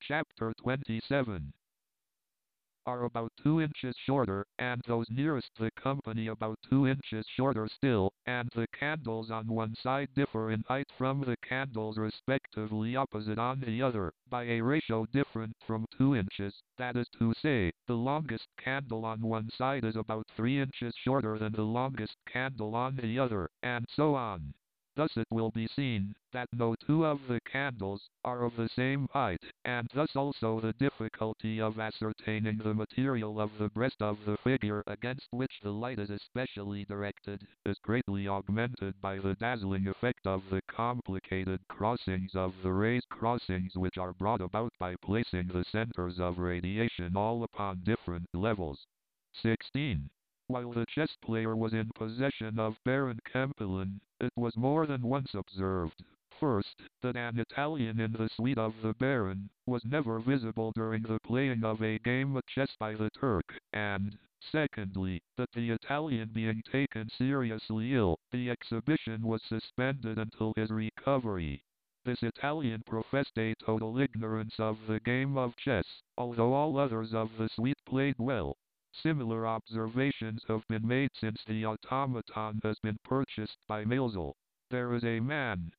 Chapter 27 are about 2 inches shorter, and those nearest the company about 2 inches shorter still, and the candles on one side differ in height from the candles respectively opposite on the other, by a ratio different from 2 inches, that is to say, the longest candle on one side is about 3 inches shorter than the longest candle on the other, and so on. Thus it will be seen that no two of the candles are of the same height, and thus also the difficulty of ascertaining the material of the breast of the figure against which the light is especially directed is greatly augmented by the dazzling effect of the complicated crossings of the rays, crossings which are brought about by placing the centers of radiation all upon different levels. 16. While the chess player was in possession of Baron Kempelen, it was more than once observed, first, that an Italian in the suite of the Baron was never visible during the playing of a game of chess by the Turk, and, secondly, that the Italian being taken seriously ill, the exhibition was suspended until his recovery. This Italian professed a total ignorance of the game of chess, although all others of the suite played well. Similar observations have been made since the automaton has been purchased by Maelzel. There is a man,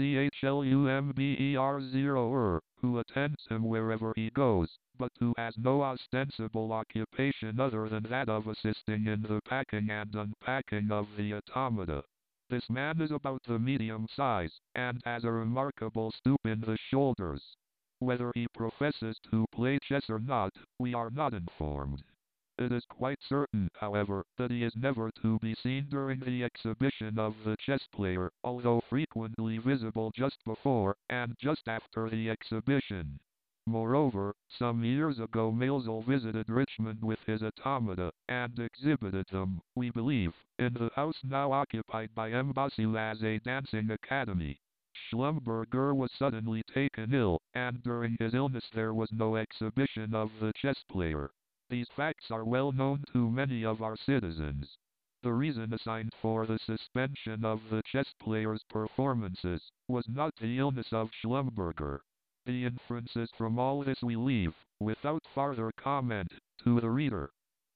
Schlumber, who attends him wherever he goes, but who has no ostensible occupation other than that of assisting in the packing and unpacking of the automata. This man is about the medium size, and has a remarkable stoop in the shoulders. Whether he professes to play chess or not, we are not informed. It is quite certain, however, that he is never to be seen during the exhibition of the chess player, although frequently visible just before and just after the exhibition. Moreover, some years ago Maelzel visited Richmond with his automata, and exhibited them, we believe, in the house now occupied by M. Basu as a dancing academy. Schlumberger was suddenly taken ill, and during his illness there was no exhibition of the chess player. These facts are well known to many of our citizens. The reason assigned for the suspension of the chess player's performances was not the illness of Schlumberger. The inferences from all this we leave, without farther comment, to the reader.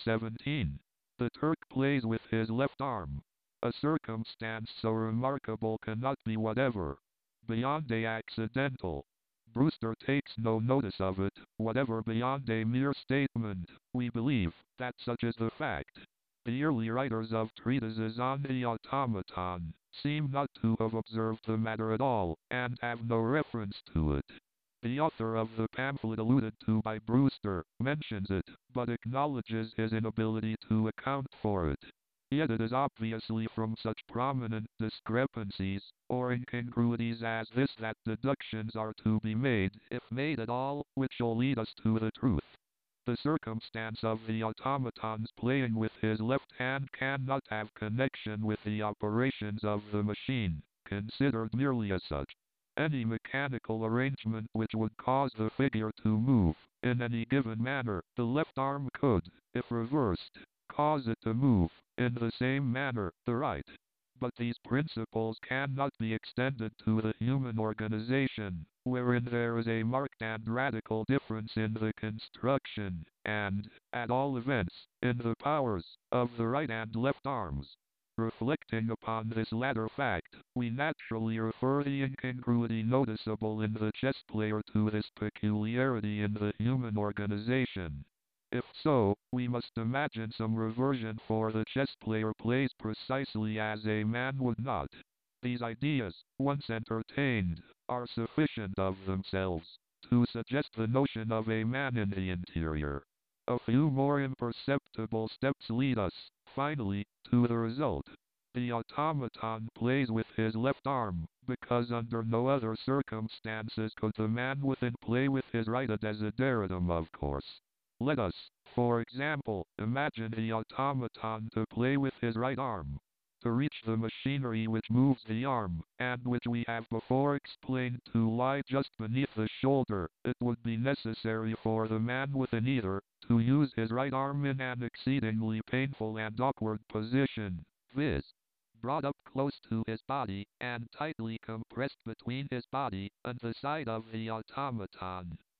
17. The Turk plays with his left arm. A circumstance so remarkable cannot be whatever beyond a accidental. Brewster takes no notice of it, whatever beyond a mere statement. We believe that such is the fact. The early writers of treatises on the automaton seem not to have observed the matter at all, and have no reference to it. The author of the pamphlet alluded to by Brewster mentions it, but acknowledges his inability to account for it. Yet it is obviously from such prominent discrepancies, or incongruities as this that deductions are to be made, if made at all, which will lead us to the truth. The circumstance of the automaton's playing with his left hand cannot have connection with the operations of the machine, considered merely as such. Any mechanical arrangement which would cause the figure to move, in any given manner, the left arm could, if reversed, cause it to move, in the same manner, the right. But these principles cannot be extended to the human organization, wherein there is a marked and radical difference in the construction, and, at all events, in the powers, of the right and left arms. Reflecting upon this latter fact, we naturally refer the incongruity noticeable in the chess player to this peculiarity in the human organization. If so, we must imagine some reversion, for the chess player plays precisely as a man would not. These ideas, once entertained, are sufficient of themselves to suggest the notion of a man in the interior. A few more imperceptible steps lead us, finally, to the result. The automaton plays with his left arm, because under no other circumstances could the man within play with his right, a desideratum of course. Let us, for example, imagine the automaton to play with his right arm. To reach the machinery which moves the arm, and which we have before explained to lie just beneath the shoulder, it would be necessary for the man within either to use his right arm in an exceedingly painful and awkward position, viz., brought up close to his body, and tightly compressed between his body and the side of the automaton.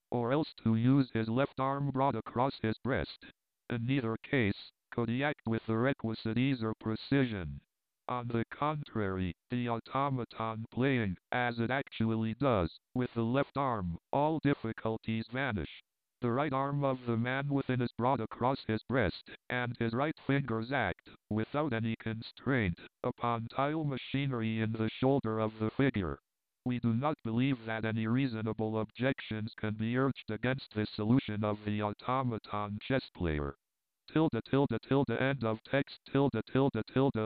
or else to use his left arm broad across his breast. In neither case could he act with the requisite ease or precision. On the contrary, the automaton playing, as it actually does, with the left arm, all difficulties vanish. The right arm of the man within is brought across his breast, and his right fingers act, without any constraint, upon tile machinery in the shoulder of the figure. We do not believe that any reasonable objections can be urged against this solution of the automaton chess player. Tilde tilde tilde end of text tilde tilde tilde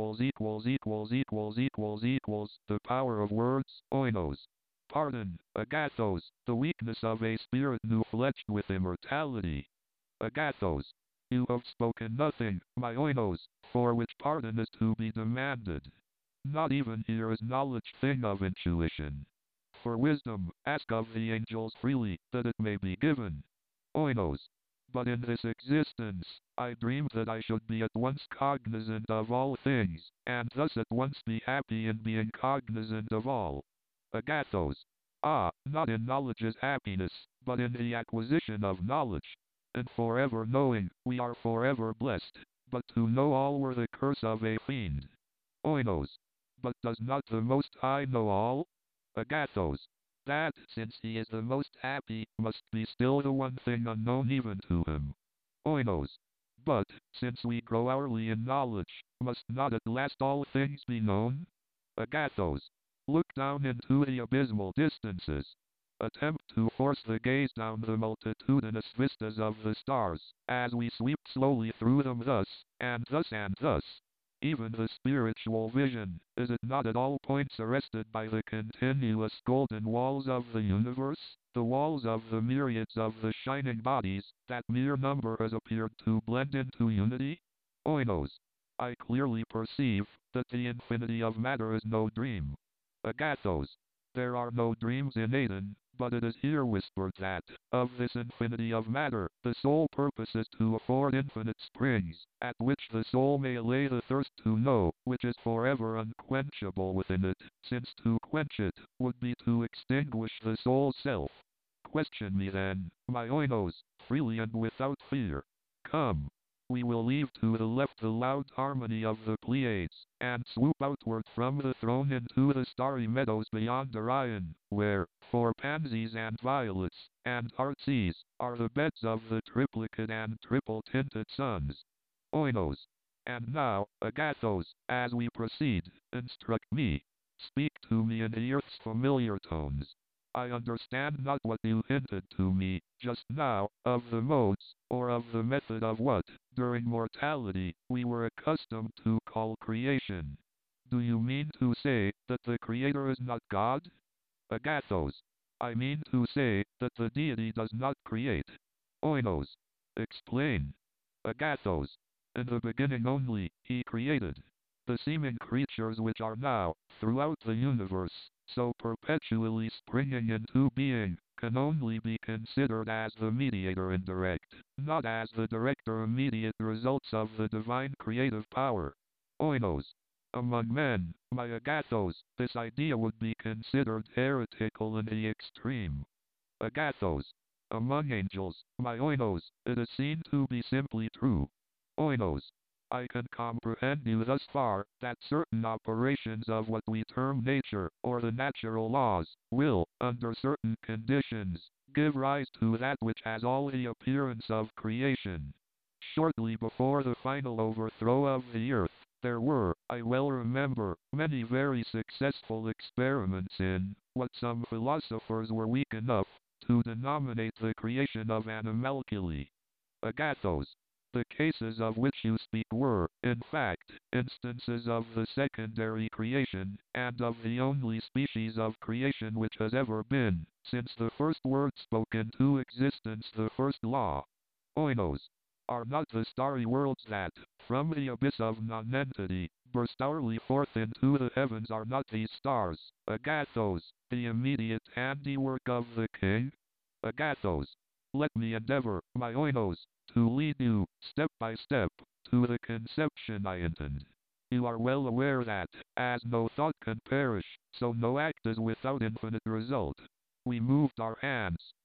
equals the power of words, oinos. Pardon, agathos, the weakness of a spirit new-fledged with immortality. Agathos. You have spoken nothing, my oinos, for which pardon is to be demanded. Not even here is knowledge thing of intuition. For wisdom, ask of the angels freely, that it may be given. Oinos. But in this existence, I dreamed that I should be at once cognizant of all things, and thus at once be happy in being cognizant of all. Agathos. Ah, not in knowledge is happiness, but in the acquisition of knowledge. And forever knowing, we are forever blessed, but to know all were the curse of a fiend. Oinos. But does not the Most High know all? Agathos. That, since he is the most happy, must be still the one thing unknown even to him. Oinos. But, since we grow hourly in knowledge, must not at last all things be known? Agathos. Look down into the abysmal distances. Attempt to force the gaze down the multitudinous vistas of the stars, as we sweep slowly through them thus, and thus and thus. Even the spiritual vision, is it not at all points arrested by the continuous golden walls of the universe, the walls of the myriads of the shining bodies, that mere number has appeared to blend into unity? Oinos. I clearly perceive, that the infinity of matter is no dream. Agathos. There are no dreams in Aden, but it is here whispered that, of this infinity of matter, the sole purpose is to afford infinite springs, at which the soul may allay the thirst to know, which is forever unquenchable within it, since to quench it, would be to extinguish the soul's self. Question me then, my oinos, freely and without fear. Come. We will leave to the left the loud harmony of the Pleiades, and swoop outward from the throne into the starry meadows beyond Orion, where, for pansies and violets, and heartsease, are the beds of the triplicate and triple-tinted suns. Oinos. And now, Agathos, as we proceed, instruct me. Speak to me in the earth's familiar tones. I understand not what you hinted to me, just now, of the modes, or of the method of what, during mortality, we were accustomed to call creation. Do you mean to say, that the Creator is not God? Agathos. I mean to say, that the deity does not create. Oinos. Explain. Agathos. In the beginning only, he created. The seeming creatures which are now, throughout the universe, so perpetually springing into being, can only be considered as the mediator indirect, not as the direct or immediate results of the divine creative power. Oinos. Among men, my Agathos, this idea would be considered heretical in the extreme. Agathos. Among angels, my oinos, it is seen to be simply true. Oinos. I can comprehend you thus far, that certain operations of what we term nature, or the natural laws, will, under certain conditions, give rise to that which has all the appearance of creation. Shortly before the final overthrow of the earth, there were, I well remember, many very successful experiments in, what some philosophers were weak enough, to denominate the creation of animalculae. Agathos. The cases of which you speak were, in fact, instances of the secondary creation, and of the only species of creation which has ever been, since the first word spoke into existence the first law. Oinos. Are not the starry worlds that, from the abyss of nonentity, burst hourly forth into the heavens, are not these stars, Agathos, the immediate handiwork of the king? Agathos. Let me endeavor, my oinos, to lead you, step by step, to the conception I intend. You are well aware that, as no thought can perish, so no act is without infinite result. We moved our hands,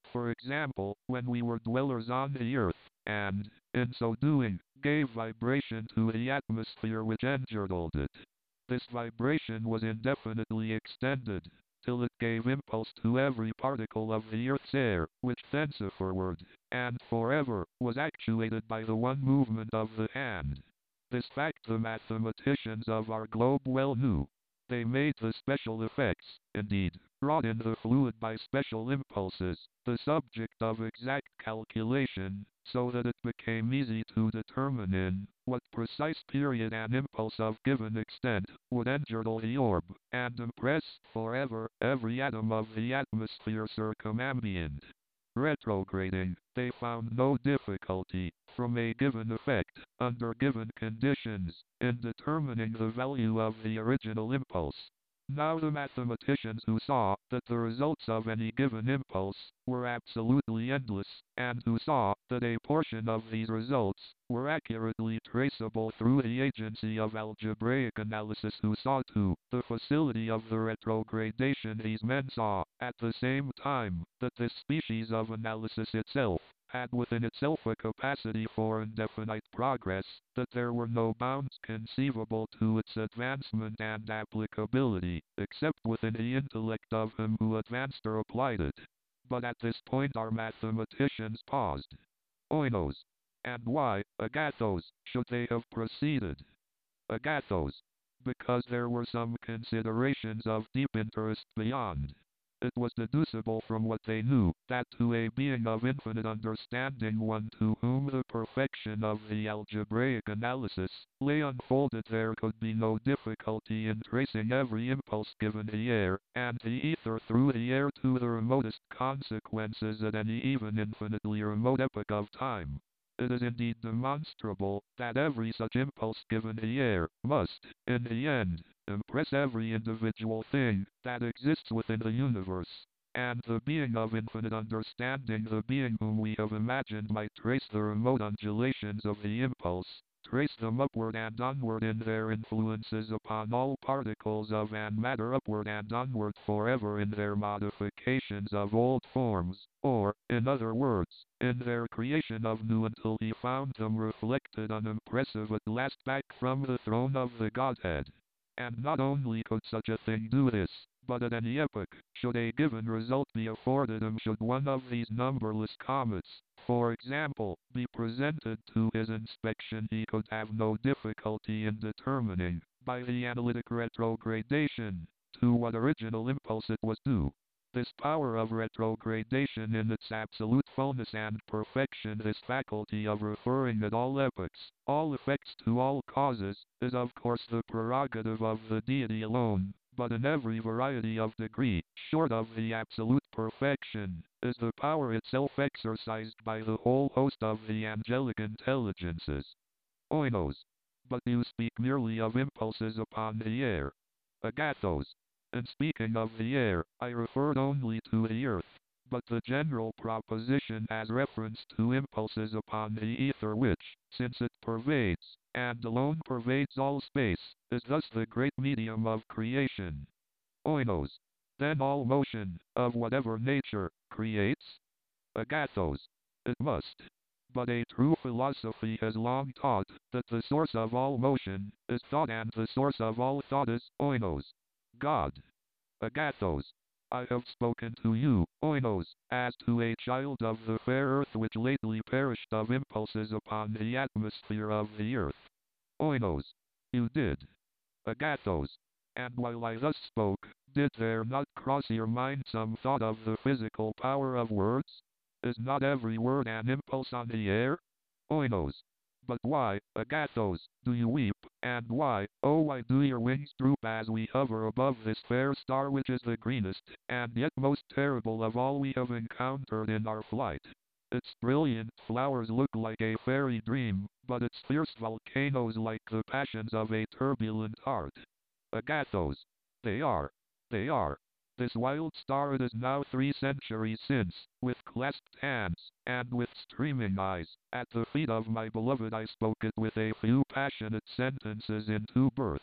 For example, when we were dwellers on the earth, and, in so doing, gave vibration to the atmosphere which engirdled it. This vibration was indefinitely extended, till it gave impulse to every particle of the earth's air, which thenceforward, and forever, was actuated by the one movement of the hand. This fact the mathematicians of our globe well knew. They made the special effects, indeed, wrought in the fluid by special impulses, the subject of exact calculation, so that it became easy to determine in what precise period an impulse of given extent would engirdle the orb, and impress forever every atom of the atmosphere circumambient. Retrograding, they found no difficulty, from a given effect, under given conditions, in determining the value of the original impulse. Now the mathematicians who saw that the results of any given impulse were absolutely endless, and who saw that a portion of these results were accurately traceable through the agency of algebraic analysis, who saw to the facility of the retrogradation, these men saw, at the same time, that this species of analysis itself had within itself a capacity for indefinite progress, that there were no bounds conceivable to its advancement and applicability, except within the intellect of him who advanced or applied it. But at this point our mathematicians paused. Oinos. And why, agathos, should they have proceeded? Agathos. Because there were some considerations of deep interest beyond. It was deducible from what they knew, that to a being of infinite understanding, one to whom the perfection of the algebraic analysis lay unfolded, there could be no difficulty in tracing every impulse given the air, and the ether through the air to the remotest consequences at any even infinitely remote epoch of time. It is indeed demonstrable that every such impulse given the air must, in the end, impress every individual thing that exists within the universe. And the being of infinite understanding, the being whom we have imagined, might trace the remote undulations of the impulse, trace them upward and onward in their influences upon all particles of matter, upward and onward forever in their modifications of old forms, or, in other words, in their creation of new, until he found them reflected unimpressive at last back from the throne of the Godhead. And not only could such a thing do this, but at any epoch, should a given result be afforded him, should one of these numberless comets, for example, be presented to his inspection, he could have no difficulty in determining, by the analytic retrogradation, to what original impulse it was due. This power of retrogradation in its absolute fullness and perfection, this faculty of referring at all epochs, all effects to all causes, is of course the prerogative of the deity alone, but in every variety of degree, short of the absolute perfection, is the power itself exercised by the whole host of the angelic intelligences. Oinos. But you speak merely of impulses upon the air. Agathos. In speaking of the air, I referred only to the earth, but the general proposition has reference to impulses upon the ether which, since it pervades, and alone pervades all space, is thus the great medium of creation. Oinos. Then all motion, of whatever nature, creates? Agathos. It must. But a true philosophy has long taught that the source of all motion is thought, and the source of all thought is oinos, God. Agathos. I have spoken to you, oinos, as to a child of the fair earth which lately perished of impulses upon the atmosphere of the earth. Oinos. You did. Agathos. And while I thus spoke, did there not cross your mind some thought of the physical power of words? Is not every word an impulse on the air? Oinos. But why, Agathos, do you weep, and why, oh why do your wings droop as we hover above this fair star which is the greenest, and yet most terrible of all we have encountered in our flight? Its brilliant flowers look like a fairy dream, but its fierce volcanoes like the passions of a turbulent heart. Agathos. They are. They are. This wild star, it is now 3 centuries since, with clasped hands, and with streaming eyes, at the feet of my beloved I spoke it with a few passionate sentences into birth.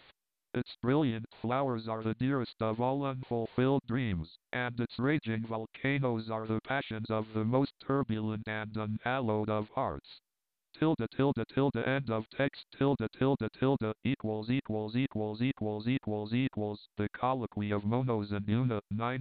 Its brilliant flowers are the dearest of all unfulfilled dreams, and its raging volcanoes are the passions of the most turbulent and unhallowed of hearts. Tilde tilde tilde end of text tilde tilde tilde equals the colloquy of Monos and Una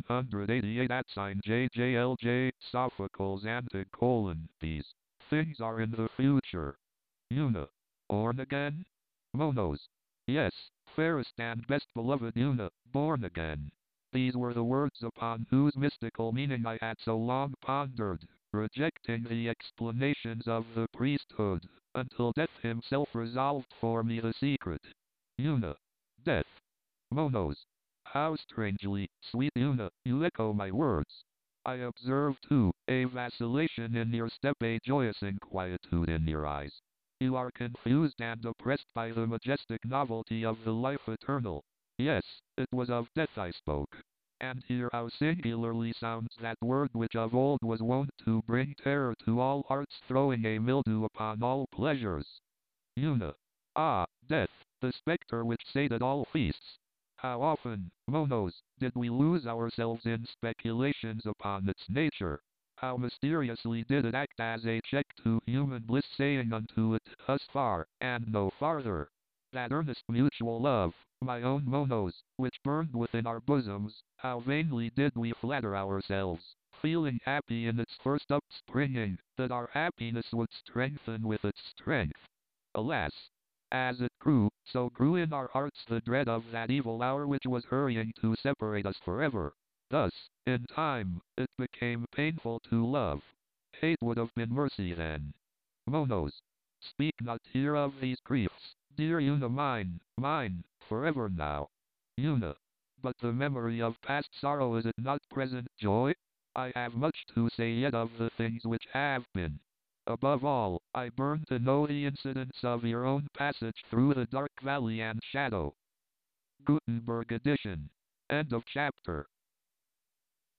988 at sign JJLJ Sophocles antic colon. These things are in the future. Una. Born again? Monos. Yes, fairest and best beloved Una, born again. These were the words upon whose mystical meaning I had so long pondered, rejecting the explanations of the priesthood, until Death himself resolved for me the secret. Una. Death. Monos. How strangely, sweet Una, you echo my words. I observe too, a vacillation in your step, a joyous inquietude in your eyes. You are confused and oppressed by the majestic novelty of the life eternal. Yes, it was of death I spoke. And hear how singularly sounds that word which of old was wont to bring terror to all hearts, throwing a mildew upon all pleasures. Una. Ah, death, the spectre which sated all feasts. How often, Monos, did we lose ourselves in speculations upon its nature? How mysteriously did it act as a check to human bliss, saying unto it, thus far, and no farther. That earnest mutual love, my own Monos, which burned within our bosoms, how vainly did we flatter ourselves, feeling happy in its first upspringing, that our happiness would strengthen with its strength. Alas! As it grew, so grew in our hearts the dread of that evil hour which was hurrying to separate us forever. Thus, in time, it became painful to love. Hate would have been mercy then. Monos. Speak not here of these griefs, dear Una mine, forever now. Una. But the memory of past sorrow, is it not present joy? I have much to say yet of the things which have been. Above all, I burn to know the incidents of your own passage through the dark valley and shadow. Gutenberg edition. End of chapter.